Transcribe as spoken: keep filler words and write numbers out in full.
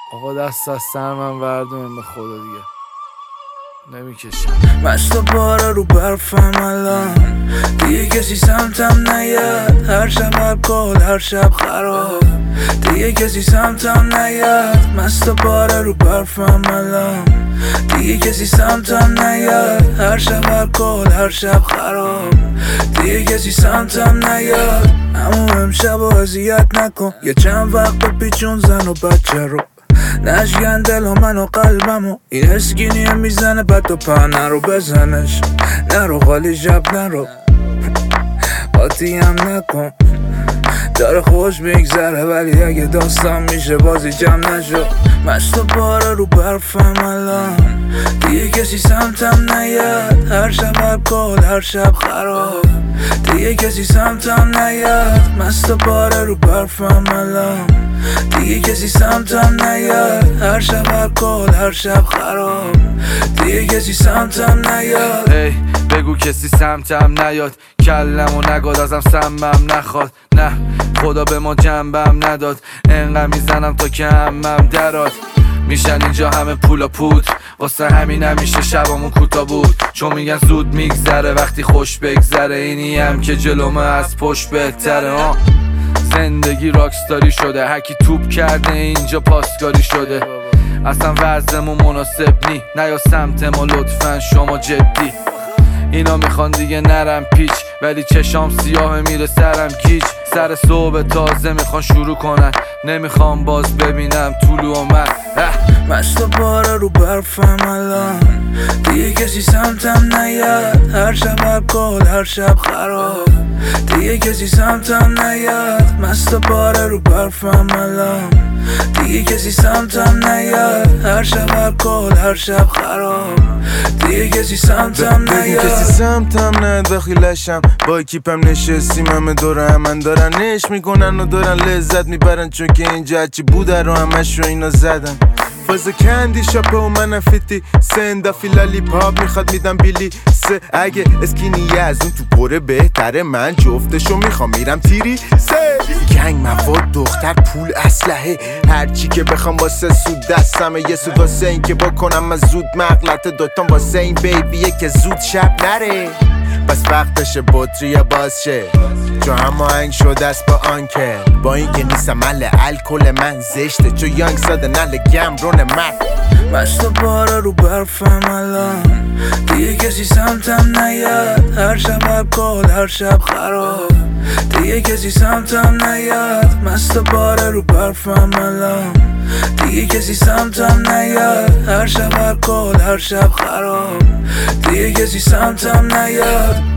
آقا دست از سر من برداریم، به خدا دیگه نمیکشم. مست و پاره رو برفم الان، دیگه کسی سمتم نیاد. هر شب الکل، هر شب خراب، دیگه کسی سمتم نیاد. مست و پاره رو برفم الان، دیگه کسی سمتم نیاد. هر شب الکل، هر شب خراب، دیگه کسی سمتم نیاد. اما امشب و اذیت نکن، یه چند وقت پیچون زن و بچه رو نشکن دل و من و قلبمو. این اسکینیه میزنه بد تو پا نرو بزنش، نرو خالی شب نرو قاطی هم نکن. داره خوش میگذره ولی اگه داستان میشه بازی جمع نشو. مست و پاره رو برفم الان، دیگه کسی سمتم نیاد. هر شب الکل، هر شب خراب، دیگه کسی سمتم نیاد. مست و پاره رو برفم الان، دیگه کسی سمتم نیاد. هر شب الکل، هر شب خراب، دیگه کسی سمتم نیاد. هی بگو کسی سمتم نیاد، کلمو نگاد ازم سمم نخواد. نه خدا به ما جنبم نداد، انقدر میزنم تا که همم دراد. میشن اینجا همه پول و پود، واسه همین همیشه شبامون کوتا بود. چون میگن زود میگذره وقتی خوش بگذره، اینی هم که جلومه از پشت بهتره. ها زندگی راکستاری شده، هرکی توپ کرده اینجا پاسکاری شده. اصلا وضعمون مناسب نی، نیا سمت ما لطفا شما جدی. اینا میخوان دیگه نرم پیچ، ولی چشام سیاه میره سرم گیج. سر صبح تازه میخوان شروع کنن، نمیخوام باز ببینم طلوع من. مست و پاره رو برفم الان، دیگه کسی سمتم نیاد. هر شب الکل، هر شب خراب، دیگه کسی سمتم نیاد. مست و پاره رو برفم الان، دیگه کسی سمتم نیاد. هر شب الکل، هر شب خراب، دیگه کسی سمتم نیاد. کسی سمتم نیاد وقتی لشم با کیپم نشستیم، همه دور من دارن نش میکنن و دارن لذت میبرن، چون که اینجا هرچی بوده رو همش رو اینا زدن. فازه کندی شاپه و من فیتی سندا فیلالی پاپ میخواد میدم بیلی سه. اگه اسکینیه از اون تو پره بهتره، من جفتشو میخوام میرم تیری سه. گنگ مواد دختر پول اسلحه، هرچی که بخوام واسه سود دستمه. یه سود واسه این که بکنم از زود مغلط، دوتام واسه این بیبیه که زود شب نره. بس وقتشه بطری باز شه، چون همه هنگ شده است با آنکه با این که نیستم مل الکل من زشته، چون یانگ ساده نل گمرون من. مست و پاره رو برفم الان، دیگه کسی سمتم نیاد. هر شب الکل، هر شب خراب، دیگه کسی سمتم نیاد. مست و پاره رو برفم الان، دیگه کسی سمتم نیاد. هر شب الکل، هر شب خراب، دیگه کسی سمتم نیاد.